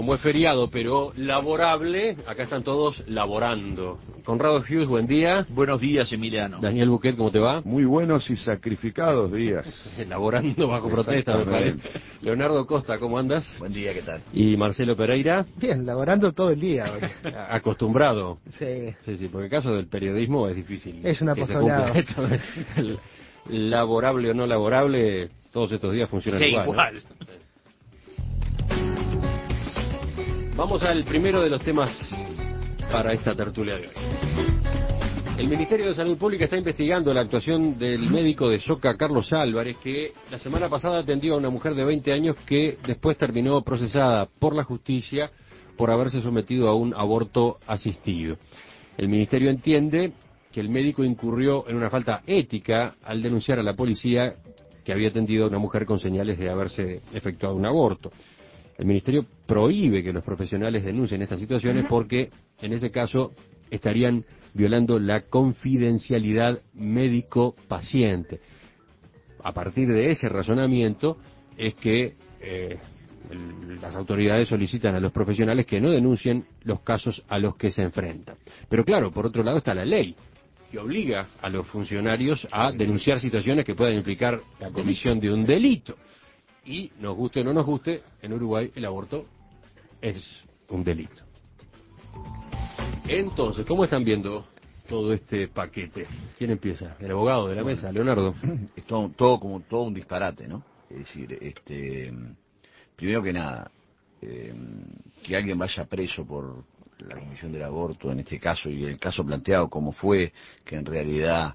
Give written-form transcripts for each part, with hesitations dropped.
como es feriado, pero laborable, acá están todos laborando. Conrado Hughes, buen día. Buenos días, Emiliano. Daniel Buquet, ¿cómo te va? Muy buenos y sacrificados días. Laborando bajo protesta, me parece. Leonardo Costa, ¿cómo andas? Buen día, ¿qué tal? Y Marcelo Pereira. Bien, laborando todo el día hoy. Acostumbrado. Sí. Sí, porque el caso del periodismo es difícil. Es un que se apostolado. cumpla esto de laborable o no laborable, todos estos días funcionan Sí, igual. ¿No? Vamos al primero de los temas para esta tertulia de hoy. El Ministerio de Salud Pública está investigando la actuación del médico de Soca, Carlos Álvarez, que la semana pasada atendió a una mujer de 20 años que después terminó procesada por la justicia por haberse sometido a un aborto asistido. El Ministerio entiende que el médico incurrió en una falta ética al denunciar a la policía que había atendido a una mujer con señales de haberse efectuado un aborto. El Ministerio prohíbe que los profesionales denuncien estas situaciones porque, en ese caso, estarían violando la confidencialidad médico-paciente. A partir de ese razonamiento es que las autoridades solicitan a los profesionales que no denuncien los casos a los que se enfrentan. Pero claro, por otro lado está la ley, que obliga a los funcionarios a denunciar situaciones que puedan implicar la comisión de un delito. Y nos guste o no nos guste, en Uruguay el aborto es un delito. Entonces, ¿cómo están viendo todo este paquete? ¿Quién empieza? ¿El abogado de la mesa, Leonardo? Es todo como todo un disparate, ¿no? Es decir, primero que nada, que alguien vaya preso por la comisión del aborto, en este caso, y el caso planteado como fue, que en realidad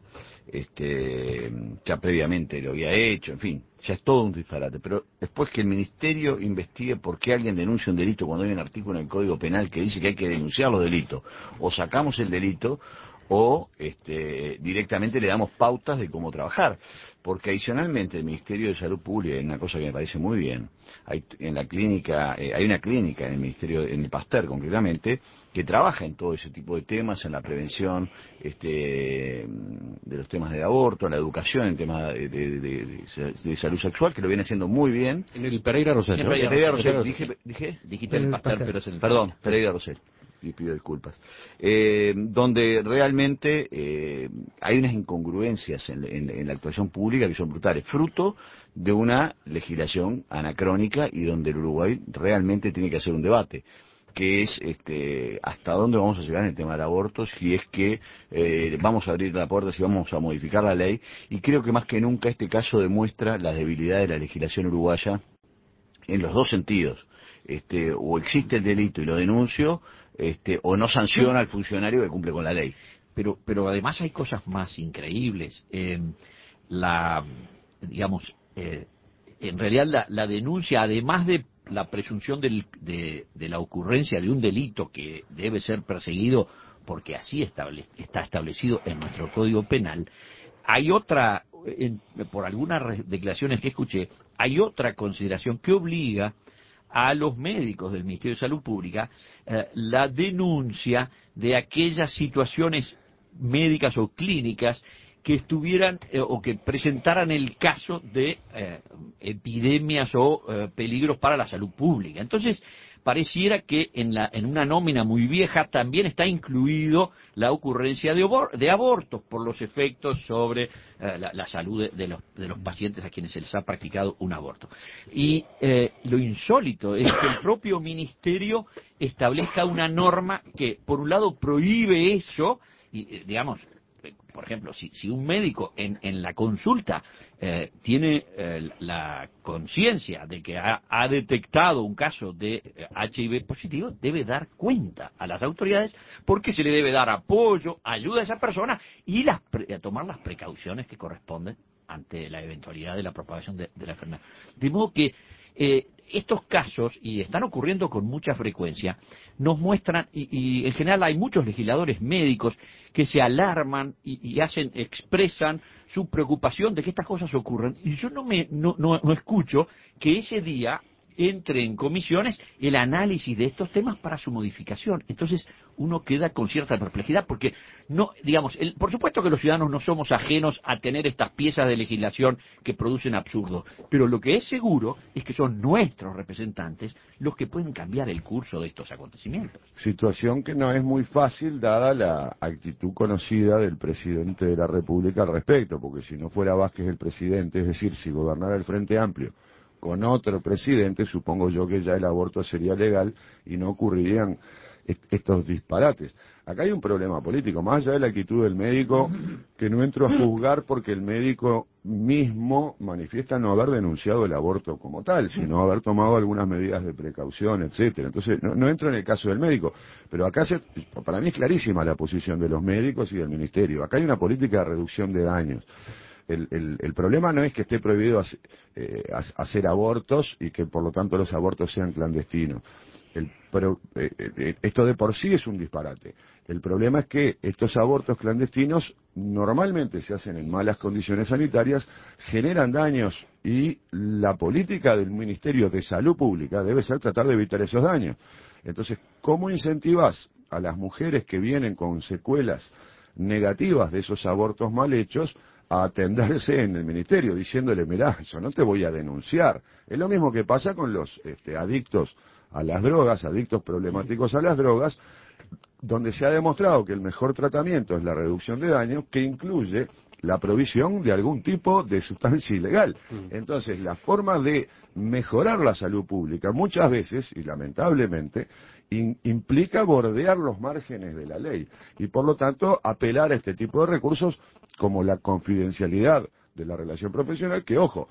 ya previamente lo había hecho, en fin, ya es todo un disparate. Pero después que el Ministerio investigue por qué alguien denuncia un delito cuando hay un artículo en el Código Penal que dice que hay que denunciar los delitos, o sacamos el delito, o directamente le damos pautas de cómo trabajar. Porque adicionalmente el Ministerio de Salud Pública, hay una cosa que me parece muy bien, hay una clínica en el Ministerio, en el Pasteur concretamente, que trabaja en todo ese tipo de temas, en la prevención de los temas de aborto, en la educación, en temas de salud sexual, que lo viene haciendo muy bien. En el Pereira Rosell, ¿no? Pereira Rosell, Dijiste el Pasteur, pero es el... Perdón, Pereira Rosell. Y pido disculpas, donde realmente hay unas incongruencias en la actuación pública que son brutales, fruto de una legislación anacrónica y donde el Uruguay realmente tiene que hacer un debate, que es hasta dónde vamos a llegar en el tema del aborto, si es que vamos a abrir la puerta, si vamos a modificar la ley, y creo que más que nunca este caso demuestra la debilidad de la legislación uruguaya en los dos sentidos. O existe el delito y lo denuncio, o no sanciona al funcionario que cumple con la ley. Pero además hay cosas más increíbles. En realidad la denuncia, además de la presunción de la ocurrencia de un delito que debe ser perseguido porque así está establecido en nuestro Código Penal, hay otra, por algunas declaraciones que escuché, hay otra consideración que obliga a los médicos del Ministerio de Salud Pública la denuncia de aquellas situaciones médicas o clínicas que estuvieran o que presentaran el caso de epidemias o peligros para la salud pública. Entonces, pareciera que en una nómina muy vieja también está incluido la ocurrencia de abortos por los efectos sobre la salud de los pacientes a quienes se les ha practicado un aborto. Y lo insólito es que el propio ministerio establezca una norma que, por un lado, prohíbe eso, y digamos, por ejemplo, si un médico en la consulta tiene la conciencia de que ha detectado un caso de HIV positivo, debe dar cuenta a las autoridades porque se le debe dar apoyo, ayuda a esa persona y tomar las precauciones que corresponden ante la eventualidad de la propagación de la enfermedad. De modo que estos casos, y están ocurriendo con mucha frecuencia, nos muestran, y en general hay muchos legisladores médicos que se alarman y expresan su preocupación de que estas cosas ocurran, y yo no escucho que ese día entre en comisiones el análisis de estos temas para su modificación. Entonces uno queda con cierta perplejidad porque no, digamos, por supuesto que los ciudadanos no somos ajenos a tener estas piezas de legislación que producen absurdos, pero lo que es seguro es que son nuestros representantes los que pueden cambiar el curso de estos acontecimientos. Situación que no es muy fácil dada la actitud conocida del presidente de la República al respecto, porque si no fuera Vázquez el presidente, es decir, si gobernara el Frente Amplio con otro presidente, supongo yo que ya el aborto sería legal y no ocurrirían estos disparates. Acá hay un problema político, más allá de la actitud del médico, que no entro a juzgar porque el médico mismo manifiesta no haber denunciado el aborto como tal, sino haber tomado algunas medidas de precaución, etcétera. Entonces, no entro en el caso del médico, pero acá para mí es clarísima la posición de los médicos y del ministerio. Acá hay una política de reducción de daños. El problema no es que esté prohibido hacer abortos y que por lo tanto los abortos sean clandestinos. Esto de por sí es un disparate. El problema es que estos abortos clandestinos normalmente se hacen en malas condiciones sanitarias, generan daños y la política del Ministerio de Salud Pública debe ser tratar de evitar esos daños. Entonces, ¿cómo incentivas a las mujeres que vienen con secuelas negativas de esos abortos mal hechos a atenderse en el ministerio, diciéndole, mirá, yo no te voy a denunciar? Es lo mismo que pasa con los adictos a las drogas, adictos problemáticos a las drogas, donde se ha demostrado que el mejor tratamiento es la reducción de daños, que incluye la provisión de algún tipo de sustancia ilegal. Entonces, la forma de mejorar la salud pública muchas veces, y lamentablemente, implica bordear los márgenes de la ley y por lo tanto apelar a este tipo de recursos como la confidencialidad de la relación profesional, que ojo,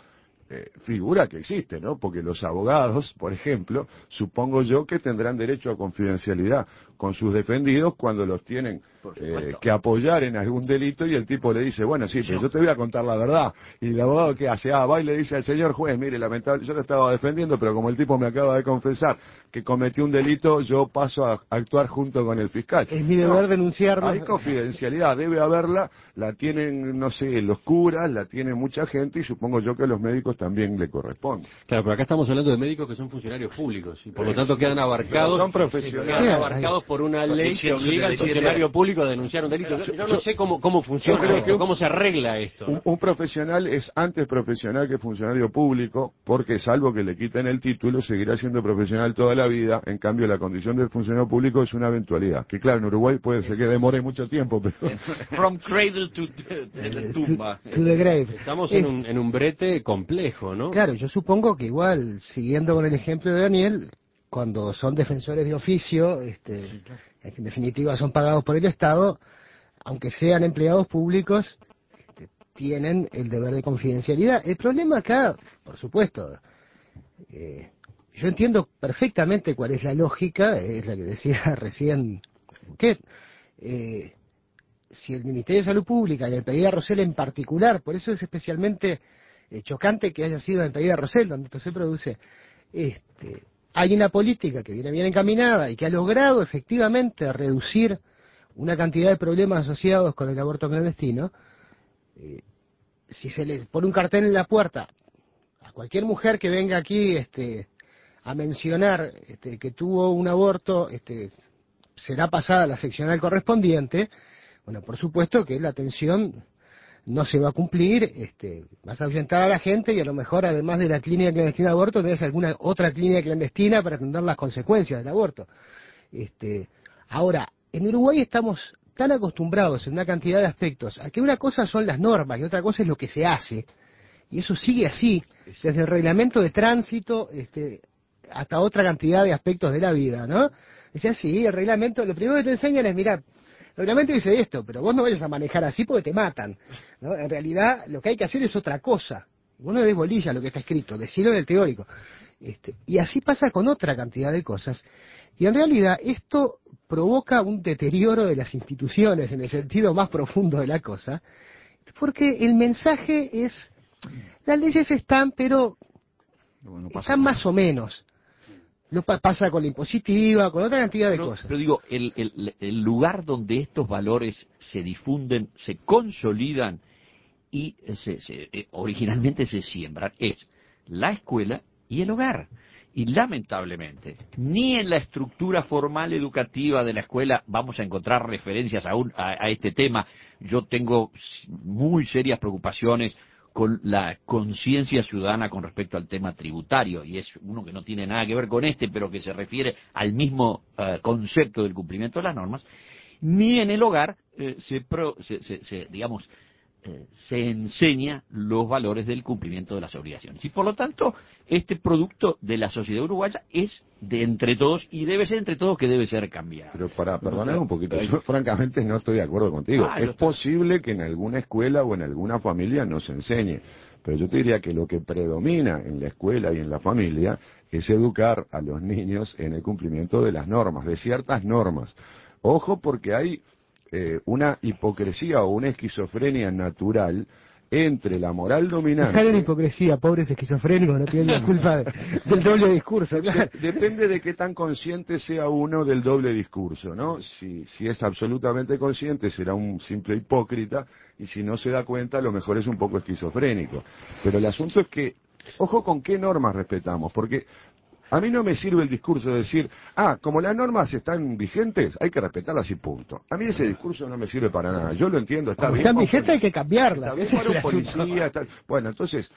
figura que existe, ¿no? Porque los abogados, por ejemplo, supongo yo que tendrán derecho a confidencialidad con sus defendidos cuando los tienen que apoyar en algún delito y el tipo le dice, bueno, sí, pero yo te voy a contar la verdad. Y el abogado, ¿qué hace? Va y le dice al señor juez, mire, lamentable, yo lo estaba defendiendo, pero como el tipo me acaba de confesar que cometió un delito, yo paso a actuar junto con el fiscal. Es mi deber denunciarlo. Hay confidencialidad, debe haberla, la tienen, no sé, los curas, la tiene mucha gente y supongo yo que a los médicos también le corresponde. Claro, pero acá estamos hablando de médicos que son funcionarios públicos y por lo tanto quedan abarcados, son profesionales. quedan abarcados por una ley que obliga al funcionario público a denunciar un delito. Yo no sé cómo funciona esto, cómo se arregla esto. Un profesional es antes profesional que funcionario público, porque salvo que le quiten el título, seguirá siendo profesional toda la vida. En cambio, la condición del funcionario público es una eventualidad. Que claro, en Uruguay puede ser que demore mucho tiempo, pero... From cradle to the tumba. To the grave. Estamos en un brete complejo, ¿no? Claro, yo supongo que igual, siguiendo con el ejemplo de Daniel, cuando son defensores de oficio, en definitiva son pagados por el Estado, aunque sean empleados públicos, tienen el deber de confidencialidad. El problema acá, por supuesto, yo entiendo perfectamente cuál es la lógica, es la que decía recién Buquet. Si el Ministerio de Salud Pública y el Pedida Rosell en particular, por eso es especialmente chocante que haya sido el Pedida Rosell donde esto se produce, hay una política que viene bien encaminada y que ha logrado efectivamente reducir una cantidad de problemas asociados con el aborto clandestino. Si se le pone un cartel en la puerta a cualquier mujer que venga aquí a mencionar que tuvo un aborto, será pasada a la seccional correspondiente, bueno, por supuesto que la atención no se va a cumplir, vas a ahuyentar a la gente y a lo mejor además de la clínica clandestina de aborto tenés alguna otra clínica clandestina para atender las consecuencias del aborto. Ahora, en Uruguay estamos tan acostumbrados en una cantidad de aspectos a que una cosa son las normas y otra cosa es lo que se hace, y eso sigue así, desde el reglamento de tránsito hasta otra cantidad de aspectos de la vida, ¿no? Decía, sí, el reglamento, lo primero que te enseñan es, mira, el reglamento dice esto, pero vos no vayas a manejar así porque te matan, ¿no? En realidad lo que hay que hacer es otra cosa. Vos no des bolilla a lo que está escrito, decirlo en el teórico. Y así pasa con otra cantidad de cosas. Y en realidad esto provoca un deterioro de las instituciones en el sentido más profundo de la cosa, porque el mensaje es, las leyes están, pero están más o menos. No pasa con la impositiva, con otra cantidad de cosas. Pero digo, el lugar donde estos valores se difunden, se consolidan y originalmente se siembran es la escuela y el hogar. Y lamentablemente, ni en la estructura formal educativa de la escuela vamos a encontrar referencias a este tema. Yo tengo muy serias preocupaciones con la conciencia ciudadana con respecto al tema tributario, y es uno que no tiene nada que ver con pero que se refiere al mismo concepto del cumplimiento de las normas. Ni en el hogar se enseña los valores del cumplimiento de las obligaciones. Y por lo tanto, este producto de la sociedad uruguaya es de entre todos, y debe ser entre todos que debe ser cambiado. Pero perdonad un poquito, yo francamente no estoy de acuerdo contigo. Es posible que en alguna escuela o en alguna familia no se enseñe, pero yo te diría que lo que predomina en la escuela y en la familia es educar a los niños en el cumplimiento de las normas, de ciertas normas. Ojo, porque hay una hipocresía o una esquizofrenia natural entre la moral dominante... Dejar la hipocresía, pobres esquizofrénicos, no tienen la culpa del doble discurso, claro. Depende de qué tan consciente sea uno del doble discurso, ¿no? Si es absolutamente consciente, será un simple hipócrita, y si no se da cuenta, a lo mejor es un poco esquizofrénico. Pero el asunto es que, ojo con qué normas respetamos, porque... A mí no me sirve el discurso de decir, como las normas están vigentes, hay que respetarlas y punto. A mí ese discurso no me sirve para nada. Yo lo entiendo, está como bien. Están vigentes, hay que cambiarlas. Está bien para un policía. Bueno, entonces...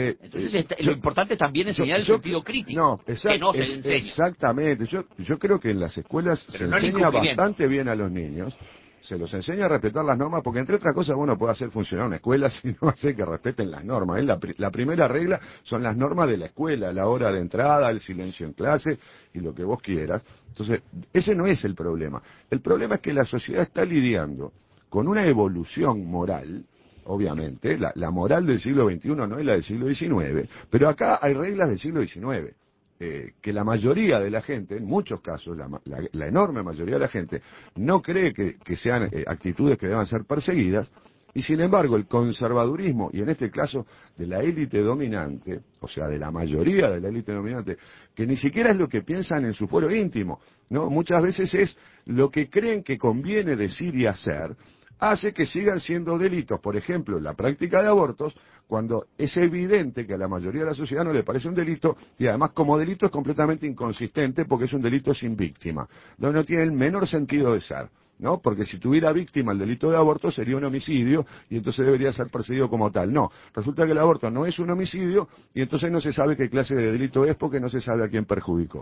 lo importante también es enseñar el sentido crítico, que no se le enseña. Exactamente. Yo creo que en las escuelas se enseña bastante bien a los niños. Se los enseña a respetar las normas, porque entre otras cosas uno puede hacer funcionar una escuela si no hace que respeten las normas. La primera regla son las normas de la escuela, la hora de entrada, el silencio en clase y lo que vos quieras. Entonces, ese no es el problema. El problema es que la sociedad está lidiando con una evolución moral, obviamente. La moral del siglo XXI no es la del siglo XIX, pero acá hay reglas del siglo XIX. Que la mayoría de la gente, en muchos casos, la enorme mayoría de la gente, no cree que sean actitudes que deban ser perseguidas, y sin embargo el conservadurismo, y en este caso de la élite dominante, o sea, de la mayoría de la élite dominante, que ni siquiera es lo que piensan en su fuero íntimo, ¿no? Muchas veces es lo que creen que conviene decir y hacer, hace que sigan siendo delitos, por ejemplo, la práctica de abortos, cuando es evidente que a la mayoría de la sociedad no le parece un delito, y además como delito es completamente inconsistente porque es un delito sin víctima. No tiene el menor sentido de ser, ¿no? Porque si tuviera víctima el delito de aborto sería un homicidio y entonces debería ser perseguido como tal. No, resulta que el aborto no es un homicidio y entonces no se sabe qué clase de delito es porque no se sabe a quién perjudicó.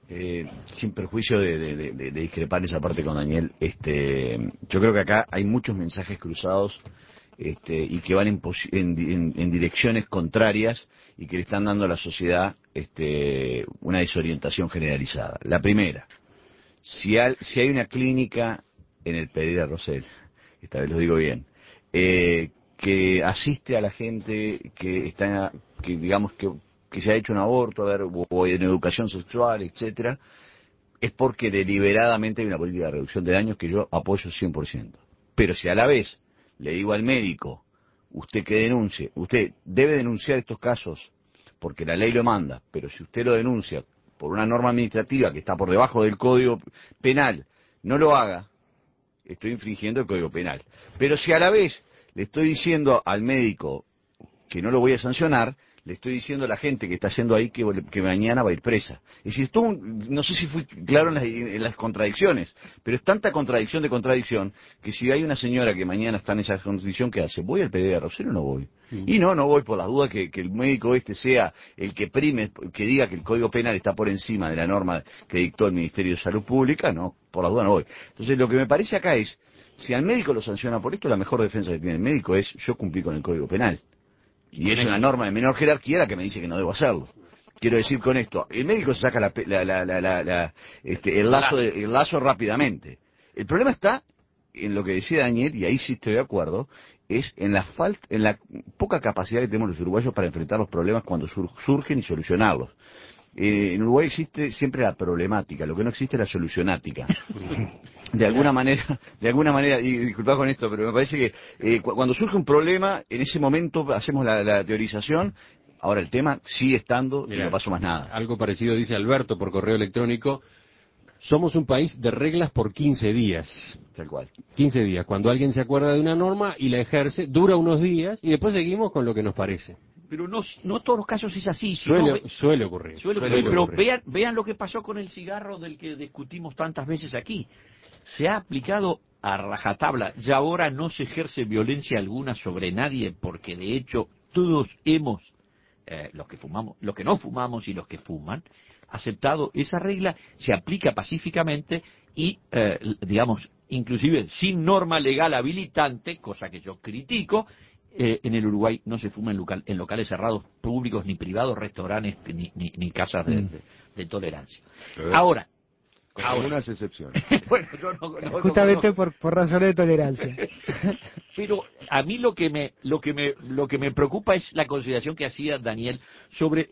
Sin perjuicio de discrepar esa parte con Daniel, yo creo que acá hay muchos mensajes cruzados y que van en direcciones contrarias y que le están dando a la sociedad una desorientación generalizada. La primera, si hay una clínica en el Pereira Rosell, esta vez lo digo bien, que asiste a la gente que se ha hecho un aborto, o en educación sexual, etcétera, es porque deliberadamente hay una política de reducción de daños que yo apoyo 100%. Pero si a la vez le digo al médico, usted debe denunciar estos casos porque la ley lo manda, pero si usted lo denuncia por una norma administrativa que está por debajo del Código Penal, no lo haga, estoy infringiendo el Código Penal. Pero si a la vez le estoy diciendo al médico que no lo voy a sancionar, le estoy diciendo a la gente que está yendo ahí que mañana va a ir presa. Es decir, no sé si fui claro en las contradicciones, pero es tanta contradicción de contradicción que si hay una señora que mañana está en esa contradicción, ¿qué hace? ¿Voy al Pereira Rosell o no voy? Y no voy por las dudas que el médico sea el que prime, que diga que el Código Penal está por encima de la norma que dictó el Ministerio de Salud Pública, no, por las dudas no voy. Entonces lo que me parece acá es, si al médico lo sanciona por esto, la mejor defensa que tiene el médico es yo cumplí con el Código Penal. Y es una norma de menor jerarquía la que me dice que no debo hacerlo. Quiero decir con esto, el médico se saca el lazo rápidamente. El problema está en lo que decía Daniel, y ahí sí estoy de acuerdo, es en la poca capacidad que tenemos los uruguayos para enfrentar los problemas cuando surgen y solucionarlos. En Uruguay existe siempre la problemática, lo que no existe es la solucionática. De alguna manera, y disculpad con esto, pero me parece que cuando surge un problema, en ese momento hacemos la teorización, ahora el tema sigue estando y no pasó más nada. Algo parecido dice Alberto por correo electrónico, somos un país de reglas por 15 días. Tal cual. 15 días, cuando alguien se acuerda de una norma y la ejerce, dura unos días y después seguimos con lo que nos parece. pero no todos los casos es así. Suele ocurrir. Pero vean lo que pasó con el cigarro del que discutimos tantas veces aquí. Se ha aplicado a rajatabla y ahora no se ejerce violencia alguna sobre nadie, porque de hecho todos hemos, los que fumamos, los que no fumamos y los que fuman, aceptado esa regla, se aplica pacíficamente y, digamos, inclusive sin norma legal habilitante, cosa que yo critico. En el Uruguay no se fuma en locales cerrados, públicos ni privados, restaurantes ni casas de tolerancia. Ahora, con algunas excepciones. Bueno, yo no justamente por razones de tolerancia. Pero a mí lo que me preocupa es la consideración que hacía Daniel sobre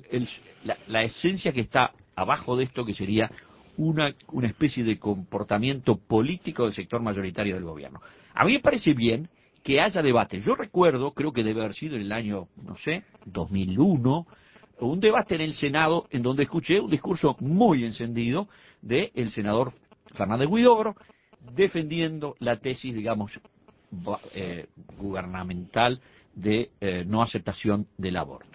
la esencia que está abajo de esto, que sería una especie de comportamiento político del sector mayoritario del gobierno. A mí me parece bien que haya debate. Yo recuerdo, creo que debe haber sido en el año, 2001, un debate en el Senado en donde escuché un discurso muy encendido del senador Fernández Huidobro defendiendo la tesis, digamos, gubernamental de no aceptación del aborto.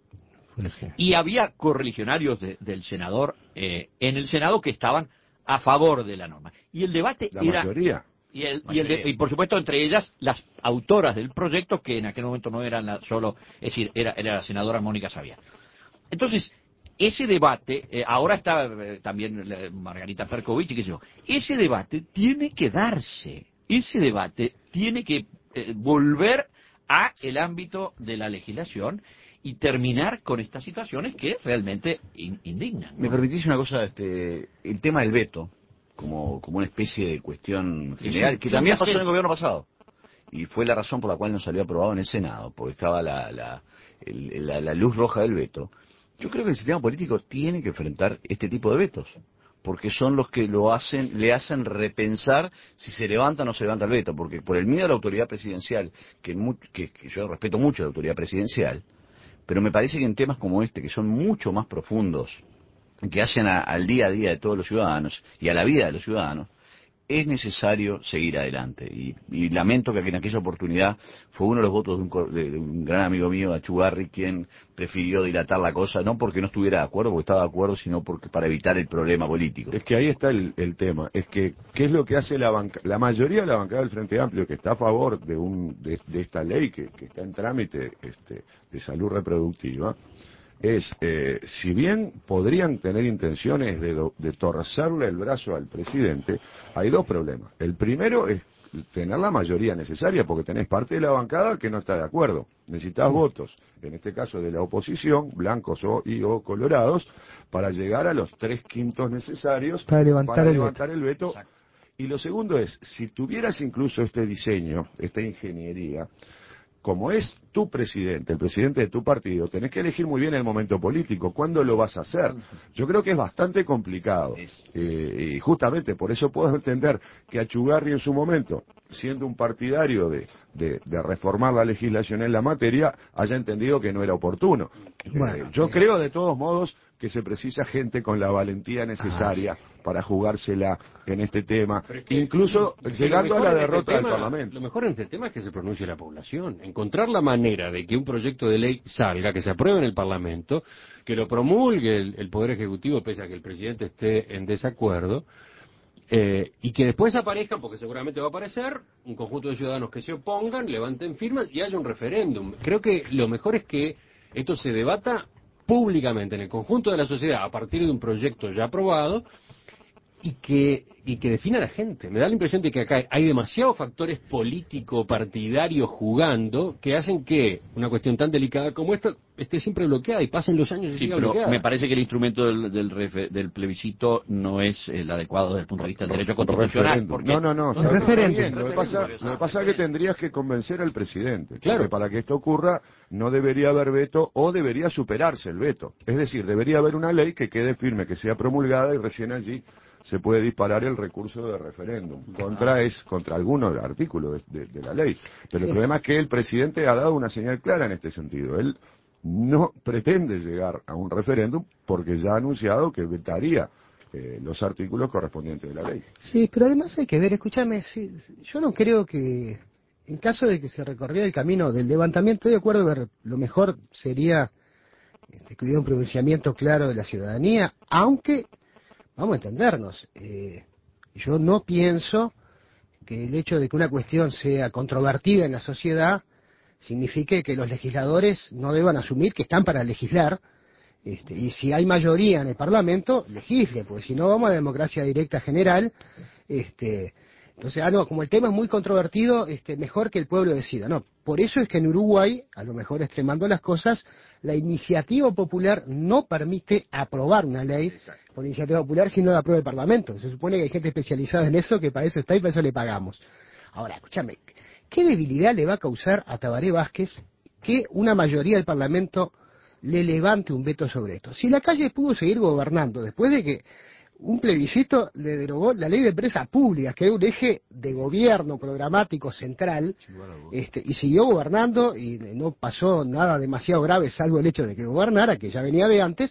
Y había correligionarios del senador en el Senado que estaban a favor de la norma. Y el debate era... Mayoría. Y por supuesto, entre ellas, las autoras del proyecto, que en aquel momento no eran solo, es decir, era la senadora Mónica Sabiá. Entonces, ese debate, ahora está también Margarita Perkovich y qué sé yo, ese debate tiene que darse, ese debate tiene que volver a el ámbito de la legislación y terminar con estas situaciones que realmente indignan, ¿no? ¿Me permitís una cosa? El tema del veto, como una especie de cuestión general, que también pasó en el gobierno pasado. Y fue la razón por la cual no salió aprobado en el Senado, porque estaba la luz roja del veto. Yo creo que el sistema político tiene que enfrentar este tipo de vetos, porque son los que le hacen repensar si se levanta o no se levanta el veto, porque por el miedo a la autoridad presidencial, que yo respeto mucho la autoridad presidencial, pero me parece que en temas como este, que son mucho más profundos, que hacen al día a día de todos los ciudadanos y a la vida de los ciudadanos, es necesario seguir adelante. Y lamento que en aquella oportunidad fue uno de los votos de un gran amigo mío, Achugarri, quien prefirió dilatar la cosa, no porque no estuviera de acuerdo, porque estaba de acuerdo, sino porque para evitar el problema político. Es que ahí está el tema, es que ¿qué es lo que hace la mayoría de la bancada del Frente Amplio, que está a favor de esta ley que está en trámite de salud reproductiva? Si bien podrían tener intenciones de torcerle el brazo al presidente, hay dos problemas. El primero es tener la mayoría necesaria, porque tenés parte de la bancada que no está de acuerdo. Necesitas votos, en este caso de la oposición, blancos o colorados, para llegar a los 3/5 necesarios para levantar el veto. Exacto. Y lo segundo es, si tuvieras incluso este diseño, esta ingeniería, como es tu presidente, el presidente de tu partido, tenés que elegir muy bien el momento político. ¿Cuándo lo vas a hacer? Yo creo que es bastante complicado. Y justamente por eso puedo entender que Achugarri en su momento, siendo un partidario de reformar la legislación en la materia, haya entendido que no era oportuno. Bueno, yo creo de todos modos que se precisa gente con la valentía necesaria para jugársela en este tema, incluso llegando a la derrota del Parlamento. Lo mejor en este tema es que se pronuncie la población, encontrar la manera de que un proyecto de ley salga, que se apruebe en el Parlamento, que lo promulgue el Poder Ejecutivo, pese a que el presidente esté en desacuerdo, y que después aparezcan, porque seguramente va a aparecer, un conjunto de ciudadanos que se opongan, levanten firmas y haya un referéndum. Creo que lo mejor es que esto se debata públicamente en el conjunto de la sociedad a partir de un proyecto ya aprobado y que defina a la gente. Me da la impresión de que acá hay demasiados factores político-partidarios jugando que hacen que una cuestión tan delicada como esta esté siempre bloqueada y pasen los años y siga bloqueada. Me parece que el instrumento del plebiscito no es el adecuado desde el punto de vista del derecho constitucional. No, está bien. Lo que pasa es que tendrías que convencer al presidente. Claro. Porque para que esto ocurra no debería haber veto o debería superarse el veto. Es decir, debería haber una ley que quede firme, que sea promulgada y recién allí se puede disparar el recurso de referéndum contra algunos artículos de la ley. Pero el problema es que el presidente ha dado una señal clara en este sentido. Él no pretende llegar a un referéndum porque ya ha anunciado que vetaría los artículos correspondientes de la ley. Sí, pero además hay que ver, escúchame, yo no creo que en caso de que se recorriera el camino del levantamiento, estoy de acuerdo que lo mejor sería que hubiera un pronunciamiento claro de la ciudadanía, aunque, vamos a entendernos, yo no pienso que el hecho de que una cuestión sea controvertida en la sociedad signifique que los legisladores no deban asumir que están para legislar, y si hay mayoría en el Parlamento, legisle, porque si no vamos a democracia directa general. Entonces, no, como el tema es muy controvertido, mejor que el pueblo decida. No, por eso es que en Uruguay, a lo mejor extremando las cosas, la iniciativa popular no permite aprobar una ley por iniciativa popular si no la aprueba el Parlamento. Se supone que hay gente especializada en eso, que para eso está y para eso le pagamos. Ahora, escúchame, ¿qué debilidad le va a causar a Tabaré Vázquez que una mayoría del Parlamento le levante un veto sobre esto? Si la calle pudo seguir gobernando después de que un plebiscito le derogó la ley de empresas públicas, que era un eje de gobierno programático central, y siguió gobernando y no pasó nada demasiado grave, salvo el hecho de que gobernara, que ya venía de antes.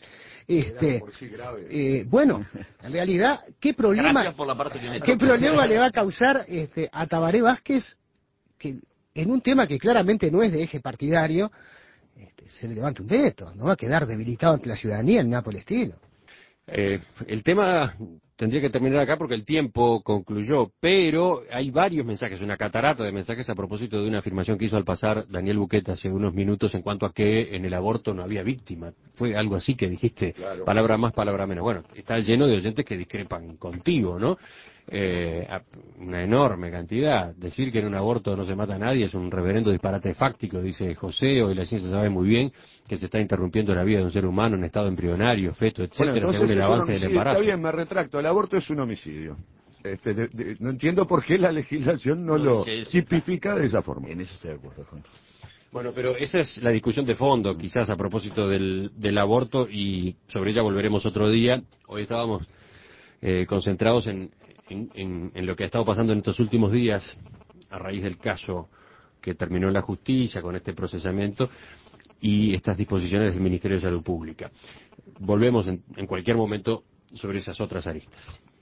Bueno, en realidad, ¿qué problema le va a causar a Tabaré Vázquez que en un tema que claramente no es de eje partidario se le levante un veto? No va a quedar debilitado ante la ciudadanía ni nada por el estilo. El tema tendría que terminar acá porque el tiempo concluyó, pero hay varios mensajes, una catarata de mensajes a propósito de una afirmación que hizo al pasar Daniel Buquet hace unos minutos en cuanto a que en el aborto no había víctima. Fue algo así que dijiste, claro. Palabra más, palabra menos. Bueno, está lleno de oyentes que discrepan contigo, ¿no? Una enorme cantidad. Decir que en un aborto no se mata a nadie es un reverendo disparate fáctico, dice José. Hoy la ciencia sabe muy bien que se está interrumpiendo la vida de un ser humano en estado embrionario, feto, etcétera, bueno, según el avance del embarazo. Está bien, me retracto, el aborto es un homicidio. No entiendo por qué la legislación no lo tipifica de esa forma. En eso estoy de acuerdo, Juan. Bueno, pero esa es la discusión de fondo, quizás a propósito del aborto, y sobre ella volveremos otro día. Hoy estábamos concentrados en lo que ha estado pasando en estos últimos días a raíz del caso que terminó en la justicia con este procesamiento y estas disposiciones del Ministerio de Salud Pública. Volvemos en cualquier momento sobre esas otras aristas.